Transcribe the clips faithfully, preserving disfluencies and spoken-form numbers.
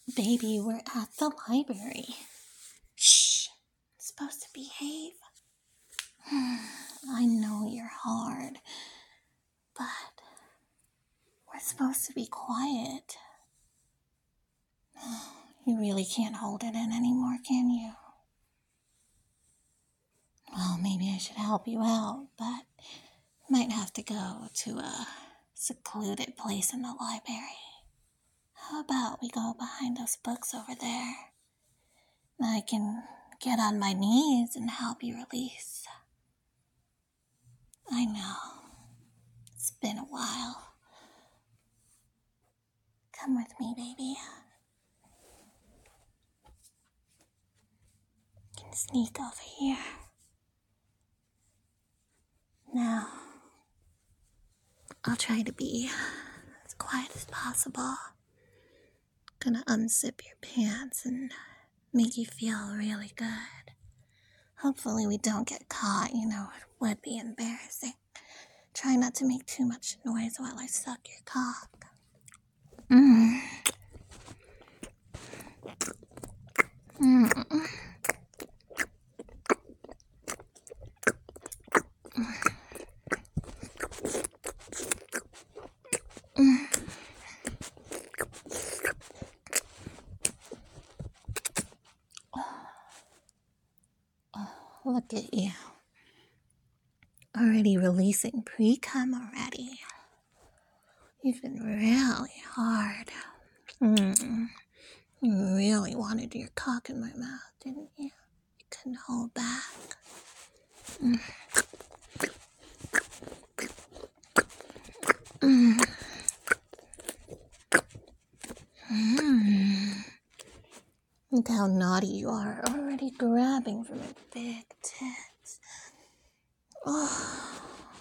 Baby, we're at the library. Shh. It's supposed to behave. I know you're hard, but we're supposed to be quiet. You really can't hold it in anymore, can you? Well, maybe I should help you out, but you might have to go to a secluded place in the library. How about we go behind those books over there? I can get on my knees and help you release. I know. It's been a while. Come with me, baby. You can sneak over here. Now, I'll try to be as quiet as possible. Gonna unzip your pants and make you feel really good. Hopefully we don't get caught, you know, it would be embarrassing. Try not to make too much noise while I suck your cock. Mm. Mm. Mm. Look at you. Already releasing pre-cum already. You've been really hard. Mm. You really wanted your cock in my mouth, didn't you? You couldn't hold back. Mm. Mm. Mm. Look how naughty you are, already grabbing for my big tits. Oh.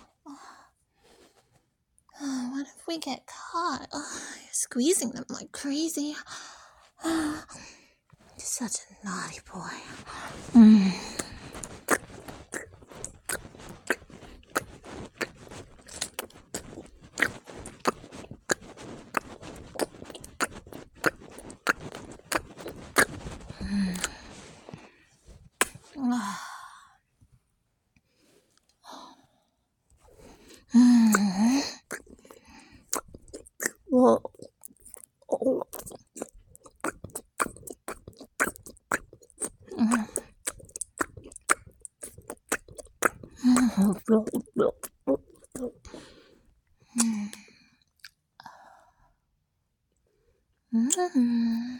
Oh, what if we get caught? Oh, you're squeezing them like crazy. Oh, you're such a naughty boy. Mm. Mm. Oh. Mm. Whoa. Oh. Mm. Mm.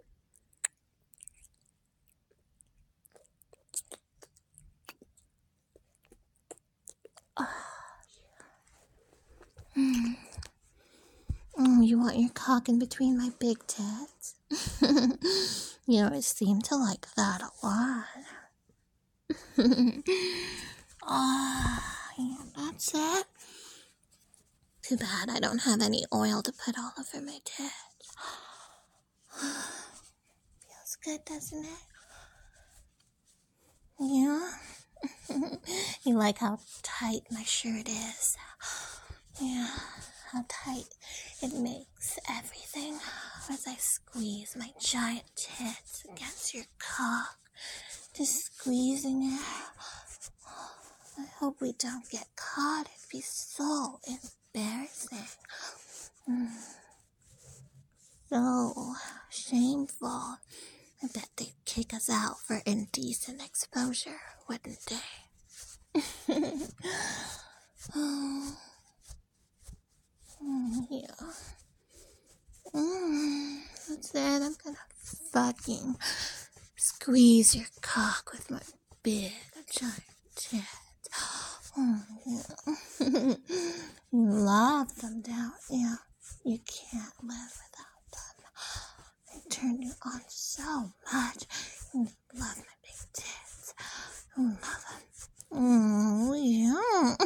Mm. Oh, you want your cock in between my big tits? You always seem to like that a lot. Ah, yeah, that's it. Too bad I don't have any oil to put all over my tits. Feels good, doesn't it? Yeah? You like how tight my shirt is? Yeah, how tight it makes everything as I squeeze my giant tits against your cock, just squeezing it. I hope we don't get caught. It'd be so embarrassing. Mm. So shameful. I bet they'd kick us out for indecent exposure, wouldn't they? Oh. Mm, yeah. Mm, that's it. I'm gonna fucking squeeze your cock with my big giant tits. Oh, yeah. You love them, don't you? You can't live without them. They turn you on so much. You love my big tits. You love them. Oh, yeah.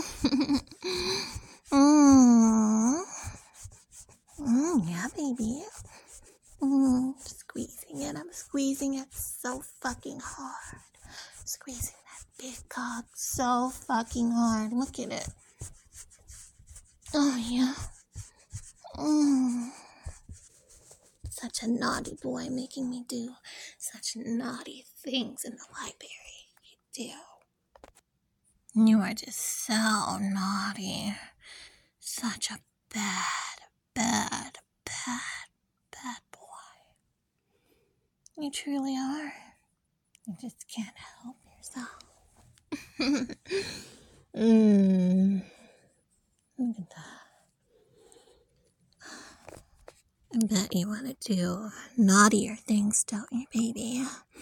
Mm. Mm, yeah, baby. Mm, squeezing it. I'm squeezing it so fucking hard. Squeezing that big cock so fucking hard. Look at it. Oh, yeah. Mm. such a naughty boy, making me do such naughty things in the library. You do. You are just so naughty. Such a bad, bad, bad, bad boy. You truly are. You just can't help yourself. Mmm. Look at that. I bet you want to do naughtier things, don't you, baby?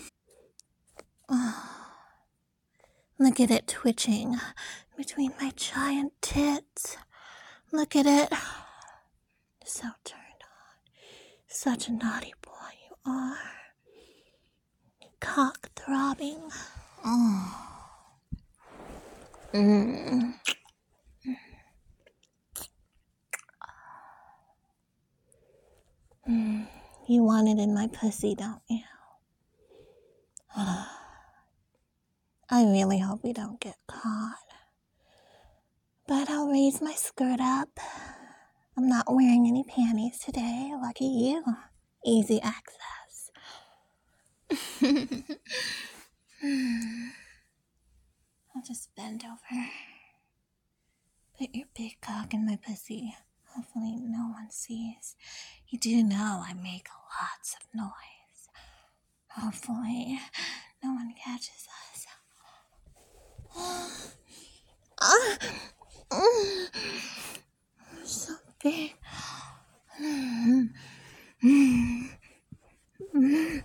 Oh, look at it twitching between my giant tits. Look at it. So turned on. Such a naughty boy you are. Cock throbbing. Oh. Mm. Mm. You want it in my pussy, don't you? I really hope we don't get caught. But I'll raise my skirt up. I'm not wearing any panties today. Lucky you. Easy access. I'll just bend over. Put your big cock in my pussy. Hopefully no one sees. You do know I make lots of noise. Hopefully no one catches us. Ah, mm, so big. Mm, mm, mm,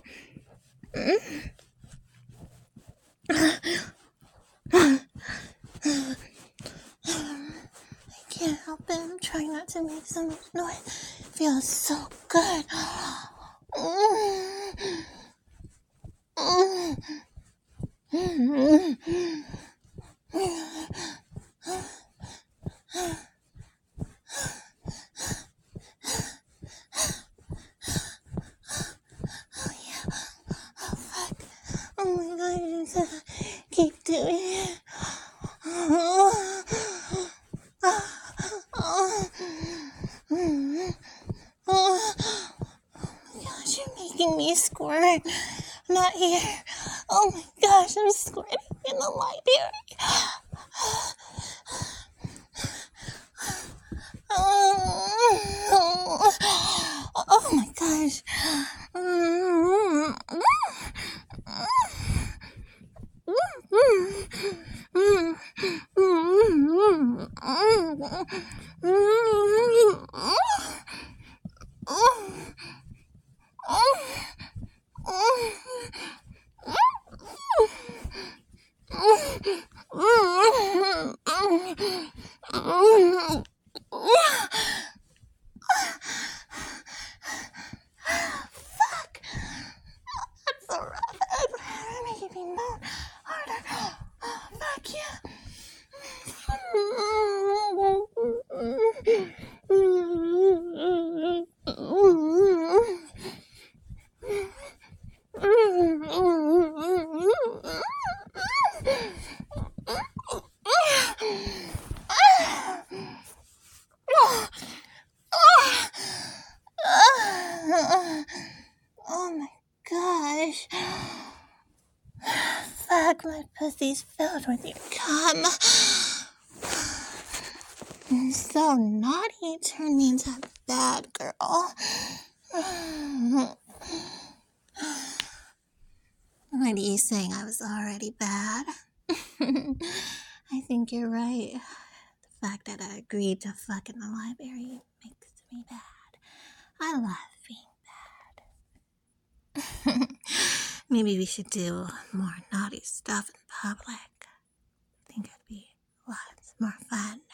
mm. I can't help it. I'm trying not to make so much noise. It feels so good. Mm, mm, mm, mm. Oh yeah. Oh fuck. Oh my god, I just keep doing it. Oh, oh, oh, oh my gosh, you're making me squirt. Not here. Oh my gosh, I'm squirting in the library. Oh, oh my gosh. Fuck! That's so rough. It's making me moan harder. Oh, fuck yeah. Oh my gosh. Fuck, my pussy's filled with your cum. You're so naughty, you turned me into a bad girl. What are you saying? I was already bad? I think you're right. The fact that I agreed to fuck in the library makes me bad. I love being bad. Maybe we should do more naughty stuff in public. I think it'd be lots more fun.